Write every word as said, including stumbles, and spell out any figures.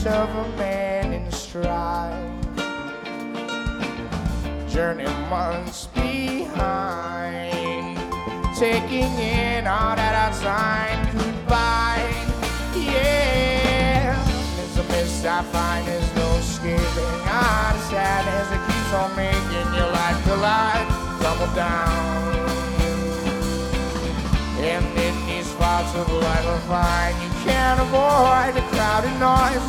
of a man in stride, journey months behind, taking in all that our time could buy. Yeah, there's a mist I find, there's no escaping out of sadness that keeps on making your life collide, tumble down. And in these spots of light refined, you can't avoid the crowded noise